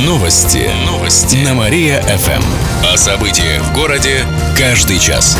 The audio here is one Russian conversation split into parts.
Новости на Мария-ФМ. О событиях в городе каждый час.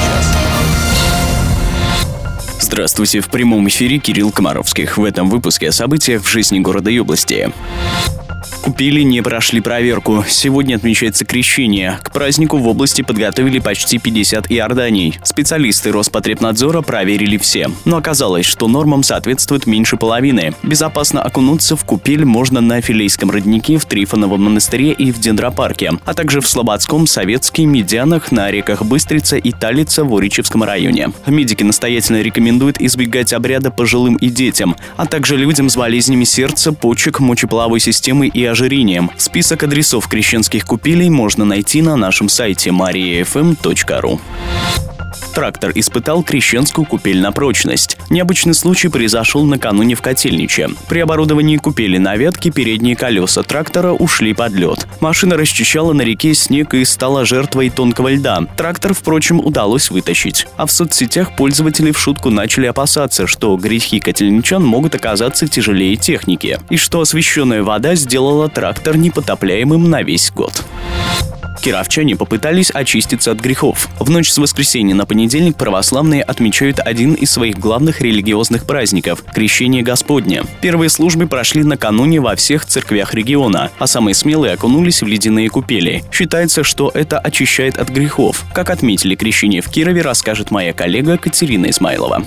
Здравствуйте, в прямом эфире Кирилл Комаровских. В этом выпуске о событиях в жизни города и области. Купели не прошли проверку. Сегодня отмечается Крещение. К празднику в области подготовили почти 50 иорданий. Специалисты Роспотребнадзора проверили все. Но оказалось, что нормам соответствует меньше половины. Безопасно окунуться в купель можно на Филейском роднике, в Трифоновом монастыре и в Дендропарке, а также в Слободском, Советске, Медянах, на реках Быстрица и Талица в Оричевском районе. Медики настоятельно рекомендуют избегать обряда пожилым и детям, а также людям с болезнями сердца, почек, мочеполовой системы и ожирением. Список адресов крещенских купелей можно найти на нашем сайте mariafm.ru. Трактор испытал крещенскую купель на прочность. Необычный случай произошел накануне в Котельниче. При оборудовании купели на ветке передние колеса трактора ушли под лед. Машина расчищала на реке снег и стала жертвой тонкого льда. Трактор, впрочем, удалось вытащить. А в соцсетях пользователи в шутку начали опасаться, что грехи котельничан могут оказаться тяжелее техники, и что освященная вода сделала трактор непотопляемым на весь год. Кировчане попытались очиститься от грехов. В ночь с воскресенья на понедельник православные отмечают один из своих главных религиозных праздников – Крещение Господне. Первые службы прошли накануне во всех церквях региона, а самые смелые окунулись в ледяные купели. Считается, что это очищает от грехов. Как отметили крещение в Кирове, расскажет моя коллега Катерина Измайлова.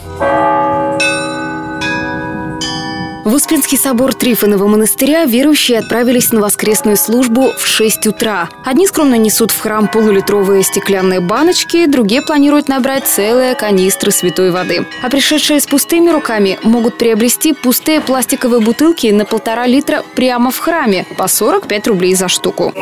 В Успенский собор Трифонова монастыря верующие отправились на воскресную службу в 6 утра. Одни скромно несут в храм полулитровые стеклянные баночки, другие планируют набрать целые канистры святой воды. А пришедшие с пустыми руками могут приобрести пустые пластиковые бутылки на 1,5 литра прямо в храме по 45 рублей за штуку.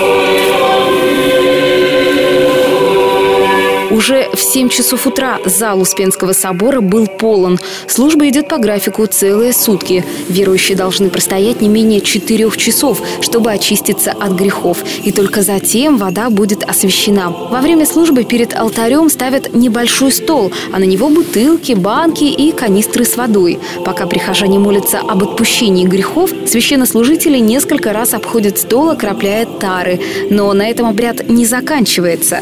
Уже в 7 часов утра зал Успенского собора был полон. Служба идет по графику целые сутки. Верующие должны простоять не менее 4 часов, чтобы очиститься от грехов. И только затем вода будет освящена. Во время службы перед алтарем ставят небольшой стол, а на него бутылки, банки и канистры с водой. Пока прихожане молятся об отпущении грехов, священнослужители несколько раз обходят стол, окропляя тары. Но на этом обряд не заканчивается.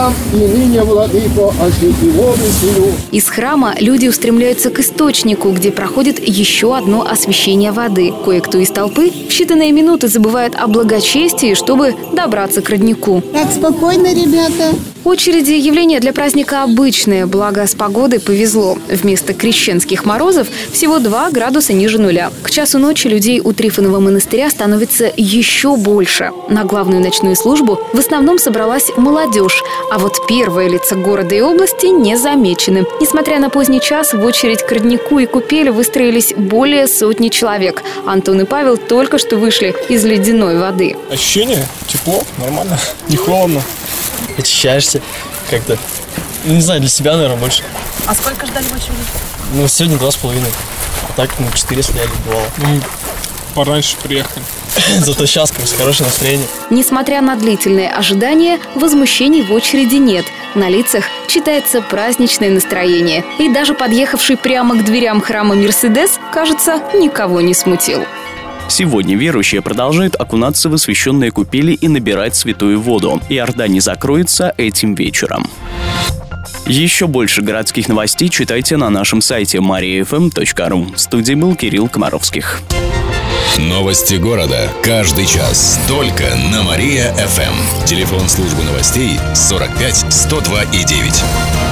Из храма люди устремляются к источнику, где проходит еще одно освящение воды. Кое-кто из толпы в считанные минуты забывает о благочестии, чтобы добраться к роднику. Так, спокойно, ребята. Очереди – явление для праздника обычное, благо с погодой повезло. Вместо крещенских морозов всего 2 градуса ниже нуля. К часу ночи людей у Трифонова монастыря становится еще больше. На главную ночную службу в основном собралась молодежь, а вот первые лица города и области не замечены. Несмотря на поздний час, в очередь к роднику и купели выстроились более 100 человек. Антон и Павел только что вышли из ледяной воды. Ощущение тепло, нормально, не холодно. Очищаешься как-то. Не знаю, для себя, наверное, больше. А сколько ждали в очереди? Сегодня 2,5. А так, 4 стояли, бывало. Пораньше приехали. Зато сейчас хорошее настроение. Несмотря на длительное ожидание, возмущений в очереди нет. На лицах читается праздничное настроение. И даже подъехавший прямо к дверям храма «Мерседес», кажется, никого не смутил. Сегодня верующие продолжают окунаться в освященные купели и набирать святую воду. Иордания закроется этим вечером. Еще больше городских новостей читайте на нашем сайте mariafm.ru. В студии был Кирилл Комаровских. Новости города каждый час. Только на Мария-ФМ. Телефон службы новостей 45 102 и 9.